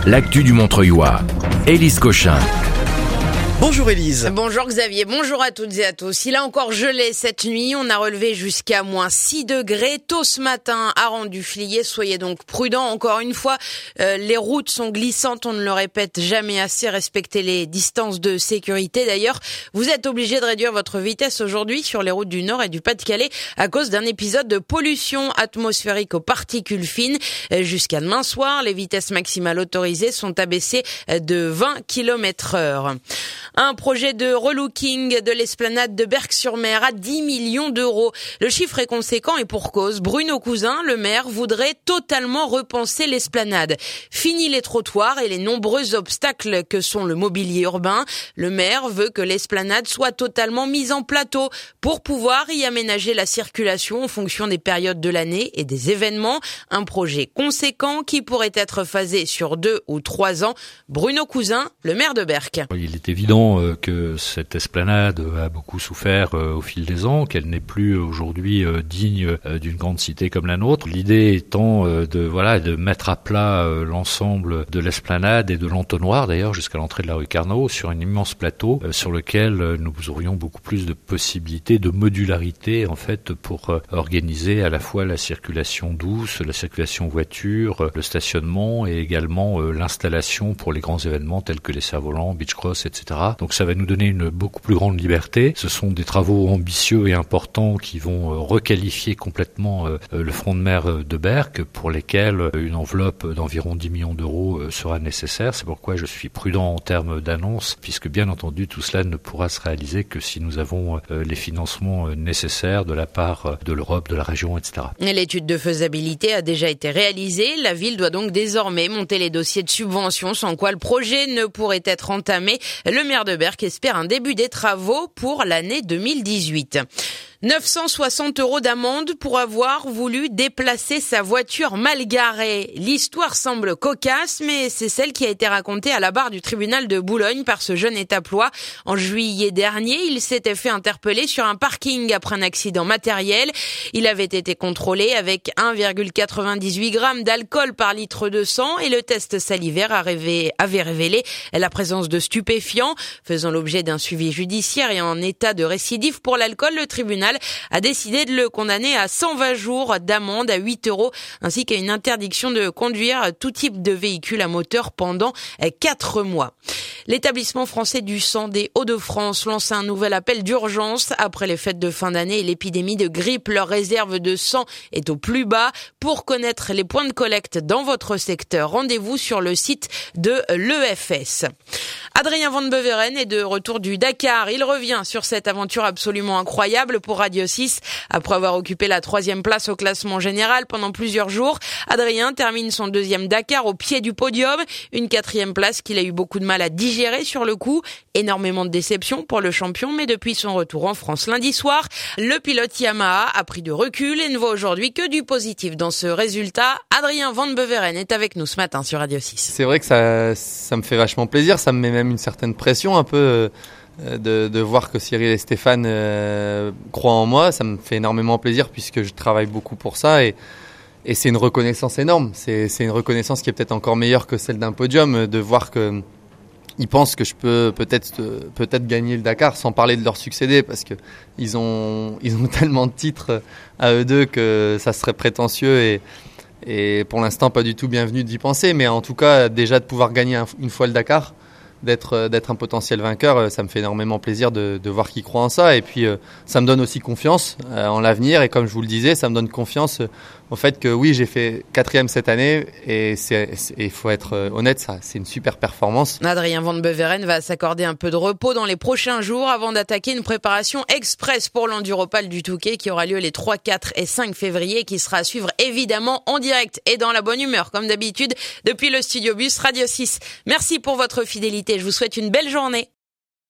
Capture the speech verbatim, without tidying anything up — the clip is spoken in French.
l'actu du Montreuilois. Élise Cochin. Bonjour Élise. Bonjour Xavier, bonjour à toutes et à tous. Il a encore gelé cette nuit, on a relevé jusqu'à moins six degrés. Tôt ce matin a rendu flier, soyez donc prudents. Encore une fois, euh, les routes sont glissantes, on ne le répète jamais assez, respectez les distances de sécurité. D'ailleurs, vous êtes obligés de réduire votre vitesse aujourd'hui sur les routes du Nord et du Pas-de-Calais à cause d'un épisode de pollution atmosphérique aux particules fines. Jusqu'à demain soir, les vitesses maximales autorisées sont abaissées de vingt kilomètres heure. Un projet de relooking de l'esplanade de Berck-sur-Mer à dix millions d'euros. Le chiffre est conséquent et pour cause. Bruno Cousin, le maire, voudrait totalement repenser l'esplanade. Fini les trottoirs et les nombreux obstacles que sont le mobilier urbain. Le maire veut que l'esplanade soit totalement mise en plateau pour pouvoir y aménager la circulation en fonction des périodes de l'année et des événements. Un projet conséquent qui pourrait être phasé sur deux ou trois ans. Bruno Cousin, le maire de Berck. Il est évident que cette esplanade a beaucoup souffert au fil des ans, qu'elle n'est plus aujourd'hui digne d'une grande cité comme la nôtre. L'idée étant de voilà de mettre à plat l'ensemble de l'esplanade et de l'entonnoir d'ailleurs jusqu'à l'entrée de la rue Carnot sur un immense plateau sur lequel nous aurions beaucoup plus de possibilités de modularité en fait pour organiser à la fois la circulation douce, la circulation voiture, le stationnement et également l'installation pour les grands événements tels que les cerfs-volants, beach cross, et cetera. Donc ça va nous donner une beaucoup plus grande liberté. Ce sont des travaux ambitieux et importants qui vont requalifier complètement le front de mer de Berck pour lesquels une enveloppe d'environ dix millions d'euros sera nécessaire. C'est pourquoi je suis prudent en termes d'annonce puisque bien entendu tout cela ne pourra se réaliser que si nous avons les financements nécessaires de la part de l'Europe, de la région, et cetera. L'étude de faisabilité a déjà été réalisée. La ville doit donc désormais monter les dossiers de subvention sans quoi le projet ne pourrait être entamé. Le maire de Berck espère un début des travaux pour l'année deux mille dix-huit. neuf cent soixante euros d'amende pour avoir voulu déplacer sa voiture mal garée. L'histoire semble cocasse, mais c'est celle qui a été racontée à la barre du tribunal de Boulogne par ce jeune étaplois. En juillet dernier, il s'était fait interpeller sur un parking après un accident matériel. Il avait été contrôlé avec un virgule quatre-vingt-dix-huit grammes d'alcool par litre de sang et le test salivaire avait révélé la présence de stupéfiants. Faisant l'objet d'un suivi judiciaire et en état de récidive pour l'alcool, le tribunal a décidé de le condamner à cent vingt jours d'amende à huit euros ainsi qu'à une interdiction de conduire tout type de véhicule à moteur pendant quatre mois. L'établissement français du sang des Hauts-de-France lance un nouvel appel d'urgence après les fêtes de fin d'année et l'épidémie de grippe. Leur réserve de sang est au plus bas. Pour connaître les points de collecte dans votre secteur, rendez-vous sur le site de l'E F S. Adrien Van Beveren est de retour du Dakar. Il revient sur cette aventure absolument incroyable pour Radio six. Après avoir occupé la troisième place au classement général pendant plusieurs jours, Adrien termine son deuxième Dakar au pied du podium. Une quatrième place qu'il a eu beaucoup de mal à digérer sur le coup. Énormément de déception pour le champion, mais depuis son retour en France lundi soir, le pilote Yamaha a pris du recul et ne voit aujourd'hui que du positif dans ce résultat. Adrien Van Beveren est avec nous ce matin sur Radio six. C'est vrai que ça, ça me fait vachement plaisir, ça me met même une certaine pression un peu euh, de, de voir que Cyril et Stéphane euh, croient en moi. Ça me fait énormément plaisir puisque je travaille beaucoup pour ça et, et c'est une reconnaissance énorme. C'est, c'est une reconnaissance qui est peut-être encore meilleure que celle d'un podium, de voir que ils pensent que je peux peut-être peut-être gagner le Dakar sans parler de leur succéder parce que ils ont ils ont tellement de titres à eux deux que ça serait prétentieux et et pour l'instant pas du tout bienvenu d'y penser, mais en tout cas déjà de pouvoir gagner un, une fois le Dakar, d'être d'être un potentiel vainqueur, ça me fait énormément plaisir de, de voir qu'ils croient en ça et puis euh, ça me donne aussi confiance euh, en l'avenir et comme je vous le disais, ça me donne confiance euh, au fait que oui, j'ai fait quatrième cette année et c'est il faut être euh, honnête, ça c'est une super performance. Adrien Van Beveren va s'accorder un peu de repos dans les prochains jours avant d'attaquer une préparation express pour l'Enduropal du Touquet qui aura lieu les trois, quatre et cinq février, qui sera à suivre évidemment en direct et dans la bonne humeur comme d'habitude depuis le studio bus Radio six. Merci pour votre fidélité. Je vous souhaite une belle journée.